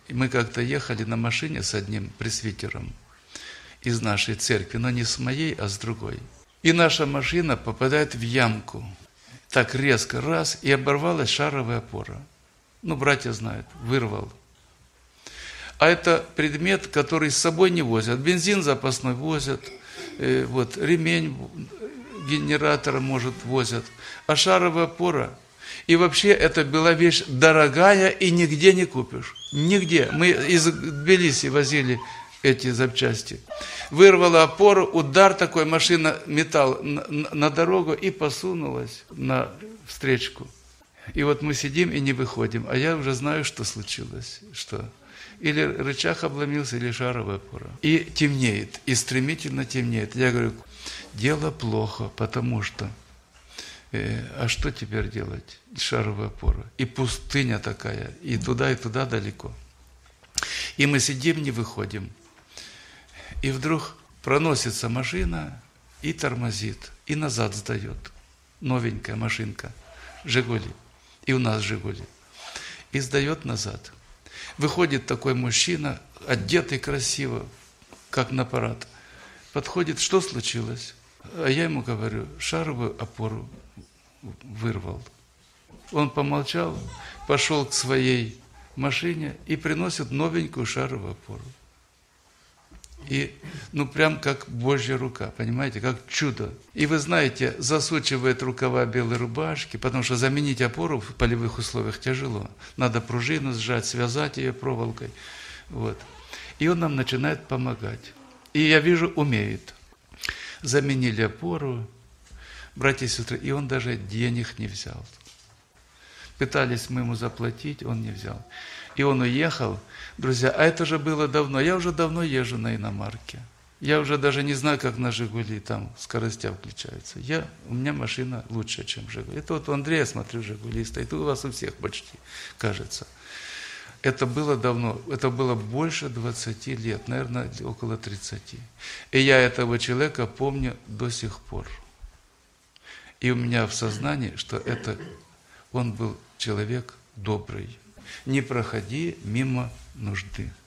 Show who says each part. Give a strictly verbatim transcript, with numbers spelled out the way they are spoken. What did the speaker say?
Speaker 1: И мы как-то ехали на машине с одним пресвитером из нашей церкви, но не с моей, а с другой. И наша машина попадает в ямку. Так резко, раз, и оборвалась шаровая опора. Ну, братья знают, вырвал. А это предмет, который с собой не возят. Бензин запасной возят, э, вот, ремень генератора, может, возят. А шаровая опора. И вообще это была вещь дорогая и нигде не купишь. Нигде. Мы из Тбилиси возили эти запчасти. Вырвала опору, удар такой, машина металл на, на дорогу и посунулась на встречку. И вот мы сидим и не выходим. А я уже знаю, что случилось. Что? Или рычаг обломился, или шаровая опора. И темнеет, и стремительно темнеет. Я говорю, дело плохо, потому что... Э, а что теперь делать? Шаровая опора. И пустыня такая, и туда, и туда далеко. И мы сидим, не выходим. И вдруг проносится машина и тормозит, и назад сдает. Новенькая машинка, «Жигули». И у нас «Жигули». И сдает назад. Выходит такой мужчина, одетый красиво, как на парад. Подходит, что случилось? А я ему говорю, шаровую опору вырвал. Он помолчал, пошел к своей машине и приносит новенькую шаровую опору. И, ну, прям как Божья рука, понимаете, как чудо. И вы знаете, засучивает рукава белой рубашки, потому что заменить опору в полевых условиях тяжело. Надо пружину сжать, связать ее проволокой. Вот. И он нам начинает помогать. И я вижу, умеет. Заменили опору, братья и сестры, и он даже денег не взял. Пытались мы ему заплатить, он не взял. И он уехал. Друзья, а это же было давно. Я уже давно езжу на иномарке. Я уже даже не знаю, как на «Жигули» там скоростя включаются. Я, у меня машина лучше, чем «Жигули». Это вот у Андрея, смотрю, «Жигули» стоит. У вас у всех почти, кажется. Это было давно. Это было больше двадцати лет. Наверное, около тридцати. И я этого человека помню до сих пор. И у меня в сознании, что это он был человек добрый. Не проходи мимо нужды.